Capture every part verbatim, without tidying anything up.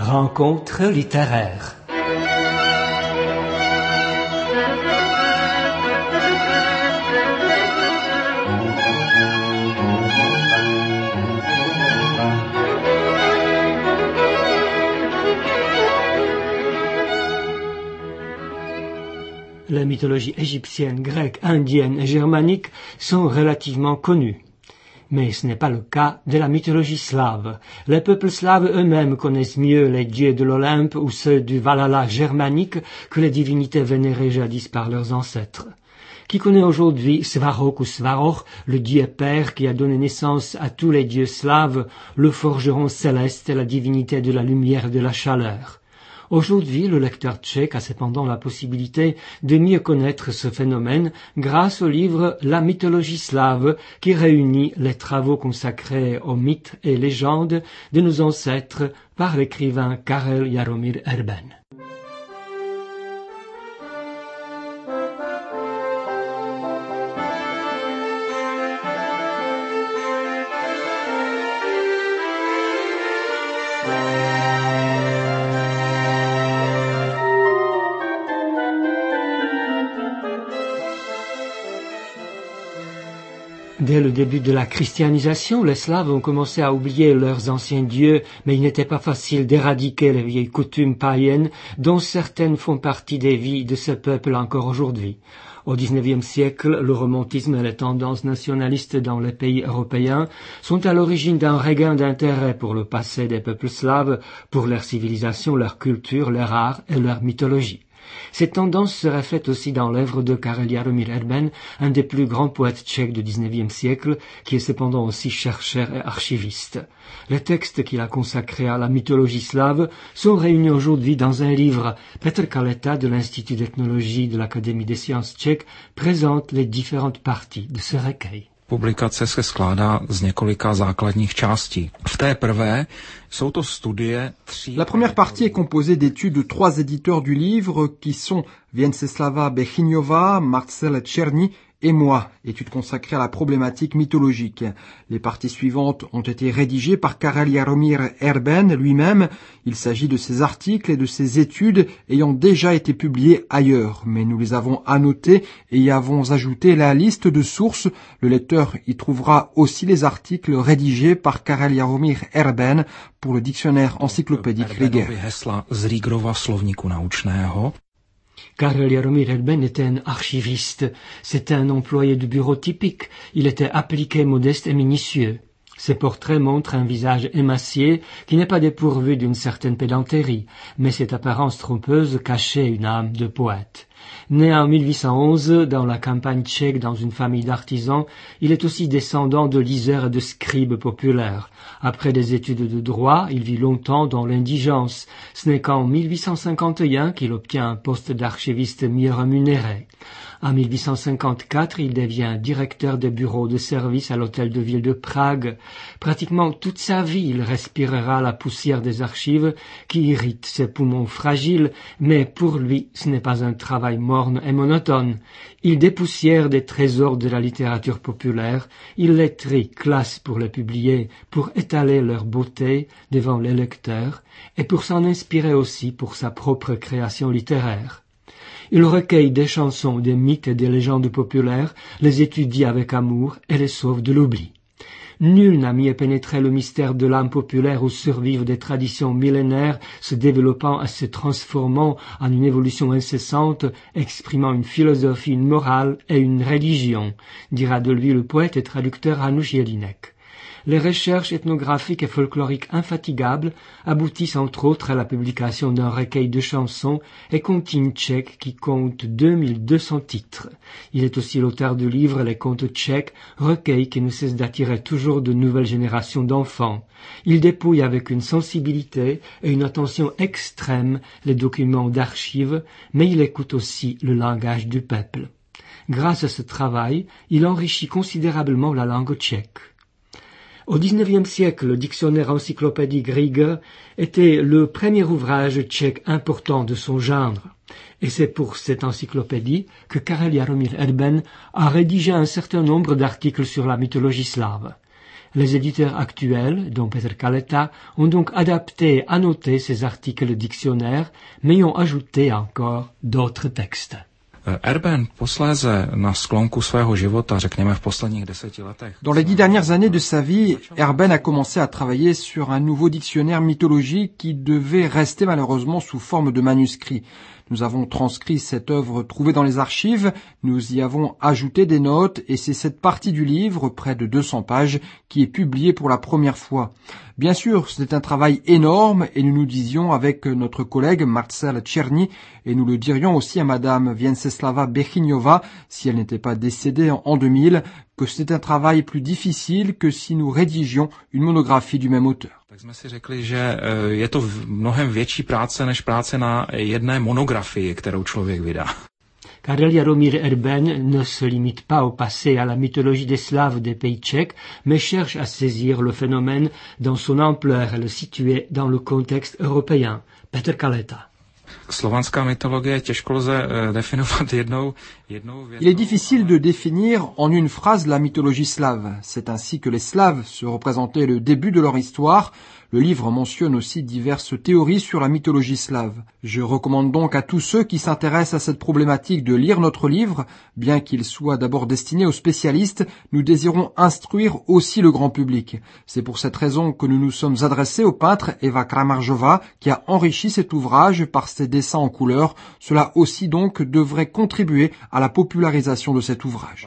Rencontre littéraire. Les mythologies égyptiennes, grecques, indiennes et germaniques sont relativement connues. Mais ce n'est pas le cas de la mythologie slave. Les peuples slaves eux-mêmes connaissent mieux les dieux de l'Olympe ou ceux du Valhalla germanique que les divinités vénérées jadis par leurs ancêtres. Qui connaît aujourd'hui Svarog ou Svarog, le dieu père qui a donné naissance à tous les dieux slaves, le forgeron céleste et la divinité de la lumière et de la chaleur. Aujourd'hui, le lecteur tchèque a cependant la possibilité de mieux connaître ce phénomène grâce au livre La mythologie slave qui réunit les travaux consacrés aux mythes et légendes de nos ancêtres par l'écrivain Karel Jaromír Erben. Dès le début de la christianisation, les Slaves ont commencé à oublier leurs anciens dieux, mais il n'était pas facile d'éradiquer les vieilles coutumes païennes dont certaines font partie des vies de ce peuple encore aujourd'hui. Au dix-neuvième siècle, le romantisme et les tendances nationalistes dans les pays européens sont à l'origine d'un regain d'intérêt pour le passé des peuples slaves, pour leur civilisation, leur culture, leur art et leur mythologie. Cette tendance se reflète aussi dans l'œuvre de Karel Jaromír Erben, un des plus grands poètes tchèques du dix-neuvième siècle, qui est cependant aussi chercheur et archiviste. Les textes qu'il a consacrés à la mythologie slave sont réunis aujourd'hui dans un livre. Petr Kaleta de l'Institut d'ethnologie de l'Académie des sciences tchèques présente les différentes parties de ce recueil. Publikace se skládá z několika základních částí. V té prvé jsou to studie tří... La première partie est composée d'études de trois éditeurs du livre qui sont Věnceslava Bechyňová, Marcel Černý et moi, études consacrées à la problématique mythologique. Les parties suivantes ont été rédigées par Karel Jaromír Erben lui-même. Il s'agit de ses articles et de ses études ayant déjà été publiés ailleurs, mais nous les avons annotés et y avons ajouté la liste de sources. Le lecteur y trouvera aussi les articles rédigés par Karel Jaromír Erben pour le dictionnaire encyclopédique Riger. Karel Jaromír Erben était un archiviste. C'était un employé de bureau typique. Il était appliqué, modeste et minutieux. Ses portraits montrent un visage émacié qui n'est pas dépourvu d'une certaine pédanterie, mais cette apparence trompeuse cachait une âme de poète. Né en mille huit cent onze dans la campagne tchèque dans une famille d'artisans, il est aussi descendant de liseurs et de scribes populaires. Après des études de droit, il vit longtemps dans l'indigence. Ce n'est qu'en mille huit cent cinquante et un qu'il obtient un poste d'archiviste mieux rémunéré. En mille huit cent cinquante-quatre, il devient directeur des bureaux de service à l'hôtel de ville de Prague. Pratiquement toute sa vie, il respirera la poussière des archives qui irrite ses poumons fragiles, mais pour lui, ce n'est pas un travail morne et monotone. Il dépoussière des trésors de la littérature populaire, il les trie, classe pour les publier, pour étaler leur beauté devant les lecteurs, et pour s'en inspirer aussi pour sa propre création littéraire. Il recueille des chansons, des mythes et des légendes populaires, les étudie avec amour et les sauve de l'oubli. Nul n'a mieux pénétré le mystère de l'âme populaire où survivent des traditions millénaires se développant et se transformant en une évolution incessante, exprimant une philosophie, une morale et une religion, dira de lui le poète et traducteur Hanuš Jelinek. Les recherches ethnographiques et folkloriques infatigables aboutissent entre autres à la publication d'un recueil de chansons et comptines tchèques qui compte deux mille deux cents titres. Il est aussi l'auteur du livre Les contes tchèques, recueil qui ne cesse d'attirer toujours de nouvelles générations d'enfants. Il dépouille avec une sensibilité et une attention extrême les documents d'archives, mais il écoute aussi le langage du peuple. Grâce à ce travail, il enrichit considérablement la langue tchèque. Au dix-neuvième siècle, le dictionnaire encyclopédique Riger était le premier ouvrage tchèque important de son genre. Et c'est pour cette encyclopédie que Karel Jaromír Erben a rédigé un certain nombre d'articles sur la mythologie slave. Les éditeurs actuels, dont Petr Kaleta, ont donc adapté, annoté ces articles dictionnaires, mais y ont ajouté encore d'autres textes. Erben posléze na sklonku svého života, řekněme v posledních deseti letech. Dans les dix dernières années de sa vie, Erben a commencé à travailler sur un nouveau dictionnaire mythologique qui devait rester malheureusement sous forme de manuscrit. Nous avons transcrit cette œuvre trouvée dans les archives, nous y avons ajouté des notes et c'est cette partie du livre, près de deux cents pages, qui est publiée pour la première fois. Bien sûr, c'est un travail énorme et nous nous disions avec notre collègue Marcel Czerny et nous le dirions aussi à madame Wenceslava Bechyňová, si elle n'était pas décédée en deux mille, que c'est un travail plus difficile que si nous rédigions une monographie du même auteur. Tak jsme si řekli, že je to mnohem větší práce než práce na jedné monografii, kterou člověk vydá. Karel Jaromír Erben ne se limite pas au passé à la mythologie des Slaves des pays tchèques, mais cherche à saisir le phénomène dans son ampleur et le situer dans le contexte européen. Petr Kaleta. Slovanská mythologie těžko lze definovat jednou, jednou Il est difficile de définir en une phrase la mythologie slave. C'est ainsi que les Slaves se représentaient le début de leur histoire. Le livre mentionne aussi diverses théories sur la mythologie slave. Je recommande donc à tous ceux qui s'intéressent à cette problématique de lire notre livre. Bien qu'il soit d'abord destiné aux spécialistes, nous désirons instruire aussi le grand public. C'est pour cette raison que nous nous sommes adressés au peintre Eva Kramarjová, qui a enrichi cet ouvrage par ses dessins en couleur. Cela aussi donc devrait contribuer à la popularisation de cet ouvrage.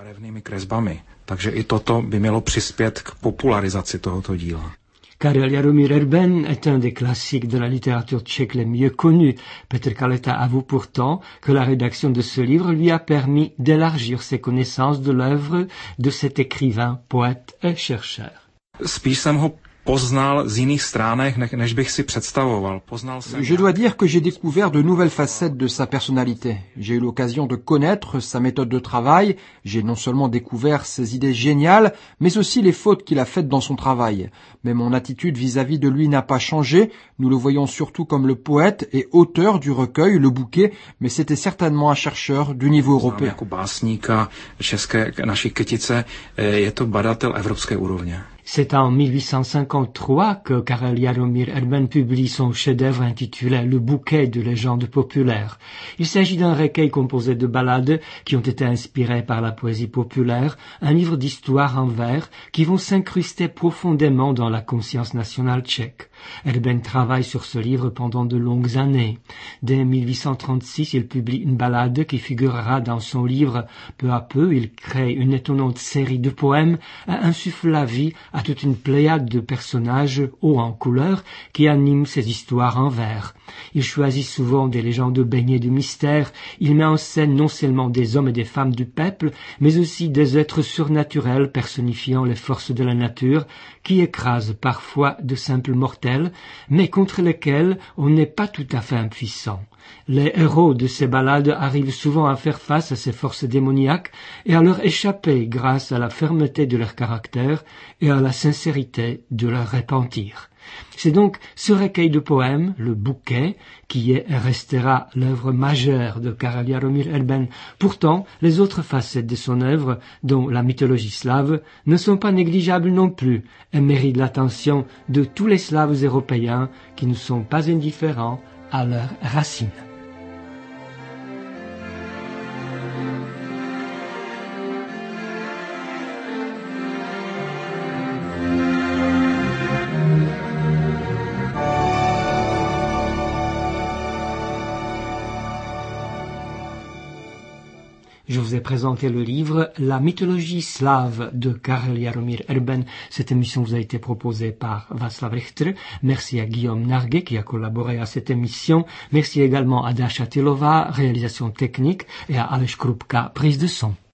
Takže i toto by mělo přispět k popularizaci tohoto díla. Karel Jaromír Erben est un des classiques de la littérature tchèque les mieux connus. Petr Kaleta avoue pourtant que la rédaction de ce livre lui a permis d'élargir ses connaissances de l'œuvre de cet écrivain, poète et chercheur. Spíš jsem ho poznal z jiných stránek, než bych si představoval. Poznal jsem... Je dois dire que j'ai découvert de nouvelles facettes de sa personnalité. J'ai eu l'occasion de connaître sa méthode de travail. J'ai non seulement découvert ses idées géniales, mais aussi les fautes qu'il a faites dans son travail. Mais mon attitude vis-à-vis de lui n'a pas changé. Nous le voyons surtout comme le poète et auteur du recueil Le Bouquet, mais c'était certainement un chercheur du niveau européen. Jako básníka české naší kytice je to badatel evropské úrovně. C'est en mille huit cent cinquante-trois que Karel Jaromír Erben publie son chef-d'œuvre intitulé Le Bouquet de légendes populaires. Il s'agit d'un recueil composé de ballades qui ont été inspirées par la poésie populaire, un livre d'histoire en vers qui vont s'incruster profondément dans la conscience nationale tchèque. Erben travaille sur ce livre pendant de longues années. Dès mille huit cent trente-six, il publie une ballade qui figurera dans son livre. Peu à peu, il crée une étonnante série de poèmes et insuffle la vie à toute une pléiade de personnages hauts en couleur qui animent ses histoires en vers. Il choisit souvent des légendes baignées de mystère. Il met en scène non seulement des hommes et des femmes du peuple, mais aussi des êtres surnaturels personnifiant les forces de la nature qui écrasent parfois de simples mortels, mais contre lesquels on n'est pas tout à fait impuissant. Les héros de ces ballades arrivent souvent à faire face à ces forces démoniaques et à leur échapper grâce à la fermeté de leur caractère et à la sincérité de leur repentir. C'est donc ce recueil de poèmes, Le Bouquet, qui est et restera l'œuvre majeure de Karel Jaromír Erben. Pourtant, les autres facettes de son œuvre, dont la mythologie slave, ne sont pas négligeables non plus et méritent l'attention de tous les Slaves européens qui ne sont pas indifférents à leurs racines. Je vous ai présenté le livre La mythologie slave de Karel Jaromír Erben. Cette émission vous a été proposée par Václav Richter. Merci à Guillaume Narguet qui a collaboré à cette émission. Merci également à Dáša Tylová, réalisation technique, et à Aleš Krupka, prise de son.